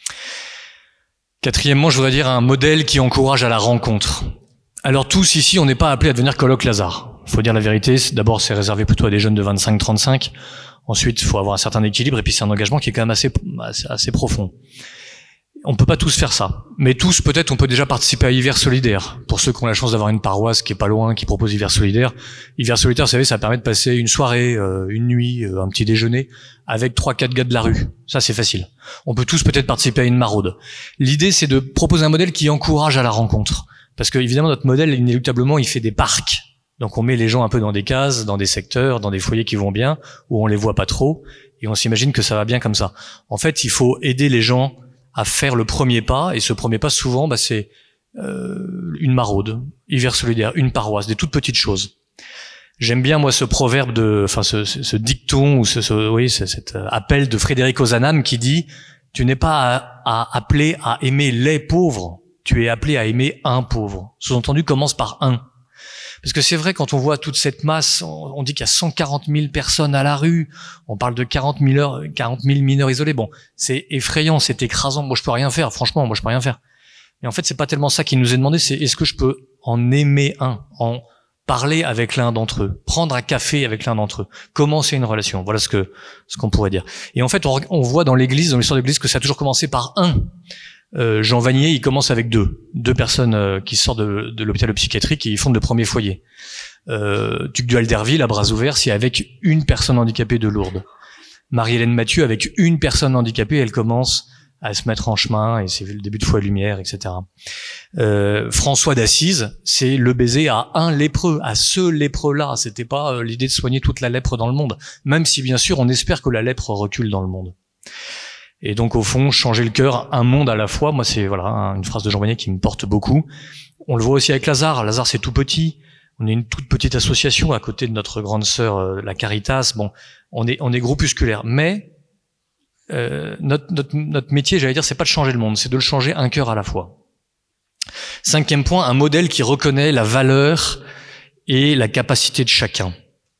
Quatrièmement, je voudrais dire un modèle qui encourage à la rencontre. Alors tous ici, on n'est pas appelés à devenir coloc Lazare. Il faut dire la vérité, d'abord c'est réservé plutôt à des jeunes de vingt-cinq trente-cinq, ensuite il faut avoir un certain équilibre, et puis c'est un engagement qui est quand même assez, assez, assez profond. On peut pas tous faire ça, mais tous peut-être on peut déjà participer à Hiver Solidaire. Pour ceux qui ont la chance d'avoir une paroisse qui est pas loin, qui propose Hiver Solidaire, Hiver Solidaire, vous savez, ça permet de passer une soirée, euh, une nuit, euh, un petit déjeuner avec trois, quatre gars de la rue. Ça c'est facile. On peut tous peut-être participer à une maraude. L'idée c'est de proposer un modèle qui encourage à la rencontre, parce que évidemment notre modèle inéluctablement il fait des parcs. Donc on met les gens un peu dans des cases, dans des secteurs, dans des foyers qui vont bien, où on les voit pas trop, et on s'imagine que ça va bien comme ça. En fait, il faut aider les gens à faire le premier pas, et ce premier pas souvent bah, c'est euh, une maraude, Hiver Solidaire, une paroisse, des toutes petites choses. J'aime bien moi ce proverbe de, enfin ce, ce, ce dicton ou ce, ce oui ce, cet appel de Frédéric Ozanam qui dit tu n'es pas à, à appelé à aimer les pauvres, tu es appelé à aimer un pauvre. Sous-entendu commence par un. Parce que c'est vrai, quand on voit toute cette masse, on dit qu'il y a cent quarante mille personnes à la rue, on parle de quarante mille mineurs isolés. Bon, c'est effrayant, c'est écrasant. Moi, je peux rien faire. Franchement, moi, je peux rien faire. Mais en fait, c'est pas tellement ça qui nous est demandé, c'est est-ce que je peux en aimer un, en parler avec l'un d'entre eux, prendre un café avec l'un d'entre eux, commencer une relation. Voilà ce que ce qu'on pourrait dire. Et en fait, on, on voit dans l'Église, dans l'histoire de l'Église, que ça a toujours commencé par un. Euh, Jean Vanier, il commence avec deux, deux personnes euh, qui sortent de, de l'hôpital psychiatrique et ils fondent le premier foyer. Euh, Duc du Alderville, à bras ouverts, c'est avec une personne handicapée de Lourdes. Marie-Hélène Mathieu, avec une personne handicapée, elle commence à se mettre en chemin et c'est le début de Foi et Lumière, et cetera. Euh, François d'Assise, c'est le baiser à un lépreux, à ce lépreux-là. C'était pas euh, l'idée de soigner toute la lèpre dans le monde, même si bien sûr on espère que la lèpre recule dans le monde. Et donc au fond, changer le cœur, un monde à la fois. Moi, c'est voilà une phrase de Jean Vanier qui me porte beaucoup. On le voit aussi avec Lazare. Lazare, c'est tout petit. On est une toute petite association à côté de notre grande sœur, euh, la Caritas. Bon, on est on est groupusculaire, mais euh, notre notre notre métier, j'allais dire, c'est pas de changer le monde, c'est de le changer un cœur à la fois. Cinquième point, un modèle qui reconnaît la valeur et la capacité de chacun.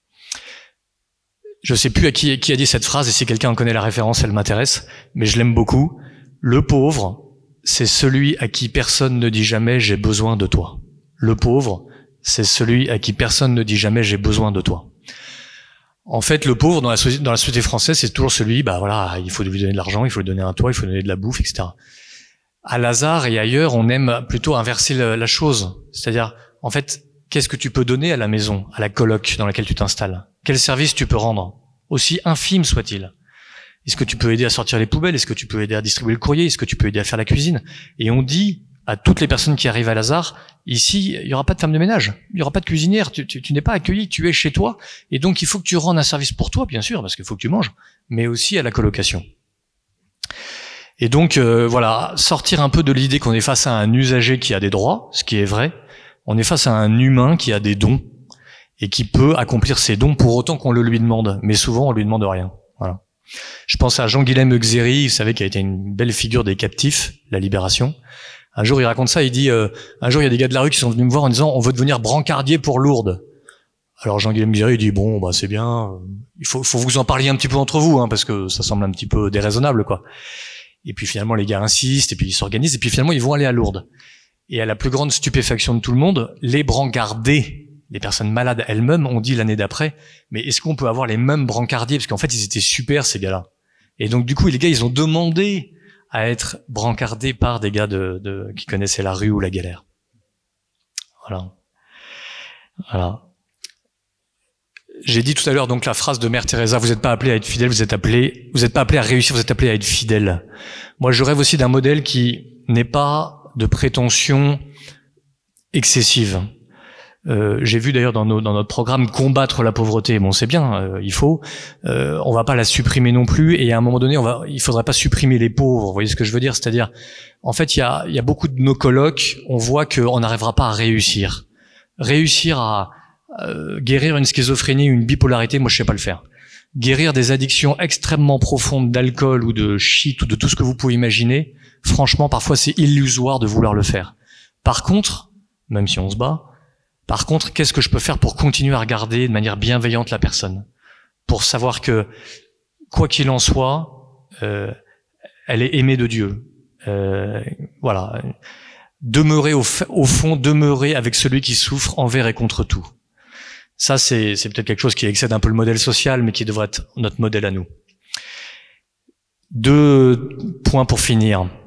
Je sais plus à qui, qui a dit cette phrase, et si quelqu'un en connaît la référence, elle m'intéresse, mais je l'aime beaucoup. Le pauvre, c'est celui à qui personne ne dit jamais « j'ai besoin de toi ». Le pauvre, c'est celui à qui personne ne dit jamais « j'ai besoin de toi ». En fait, le pauvre, dans la, dans la société française, c'est toujours celui, bah voilà, il faut lui donner de l'argent, il faut lui donner un toit, il faut lui donner de la bouffe, et cetera. À Lazare et ailleurs, on aime plutôt inverser la, la chose. C'est-à-dire, en fait, qu'est-ce que tu peux donner à la maison, à la coloc dans laquelle tu t'installes? Quel service tu peux rendre, aussi infime soit-il? Est-ce que tu peux aider à sortir les poubelles? Est-ce que tu peux aider à distribuer le courrier? Est-ce que tu peux aider à faire la cuisine? Et on dit à toutes les personnes qui arrivent à Lazare, ici, il y aura pas de femme de ménage, il y aura pas de cuisinière, tu, tu, tu n'es pas accueilli, tu es chez toi, et donc il faut que tu rendes un service pour toi, bien sûr, parce qu'il faut que tu manges, mais aussi à la colocation. Et donc, euh, voilà, sortir un peu de l'idée qu'on est face à un usager qui a des droits, ce qui est vrai, on est face à un humain qui a des dons, et qui peut accomplir ses dons pour autant qu'on le lui demande, mais souvent on lui demande rien. Voilà. Je pense à Jean-Guilhem Euxéry, vous savez, qui a été une belle figure des captifs, la libération. Un jour, il raconte ça, il dit, euh, un jour, il y a des gars de la rue qui sont venus me voir en disant, on veut devenir brancardier pour Lourdes. Alors Jean-Guilhem Euxéry, il dit, bon, bah c'est bien, il faut, faut vous en parler un petit peu entre vous, hein, parce que ça semble un petit peu déraisonnable, quoi. Et puis finalement, les gars insistent, et puis ils s'organisent, et puis finalement, ils vont aller à Lourdes. Et à la plus grande stupéfaction de tout le monde, les brancardés, les personnes malades elles-mêmes, ont dit l'année d'après, mais est-ce qu'on peut avoir les mêmes brancardiers? Parce qu'en fait, ils étaient super, ces gars-là. Et donc, du coup, les gars, ils ont demandé à être brancardés par des gars de, de, qui connaissaient la rue ou la galère. Voilà. Voilà. J'ai dit tout à l'heure donc la phrase de Mère Teresa, vous n'êtes pas appelé à être fidèle, vous êtes appelé, vous n'êtes pas appelé à réussir, vous êtes appelé à être fidèle. Moi, je rêve aussi d'un modèle qui n'est pas de prétention excessive. Euh, j'ai vu d'ailleurs dans, nos, dans notre programme combattre la pauvreté. Bon, c'est bien, euh, il faut. Euh, on va pas la supprimer non plus. Et à un moment donné, on va, il faudrait pas supprimer les pauvres. Vous voyez ce que je veux dire? C'est-à-dire, en fait, il y a, il y a beaucoup de nos colloques. On voit qu'on n'arrivera pas à réussir. Réussir à euh, guérir une schizophrénie, une bipolarité, moi je sais pas le faire. Guérir des addictions extrêmement profondes d'alcool ou de shit ou de tout ce que vous pouvez imaginer, franchement, parfois c'est illusoire de vouloir le faire. Par contre, même si on se bat, par contre, qu'est-ce que je peux faire pour continuer à regarder de manière bienveillante la personne? Pour savoir que, quoi qu'il en soit, euh, elle est aimée de Dieu. Euh, voilà. Demeurer au, au fond, demeurer avec celui qui souffre envers et contre tout. Ça, c'est, c'est peut-être quelque chose qui excède un peu le modèle social, mais qui devrait être notre modèle à nous. Deux points pour finir.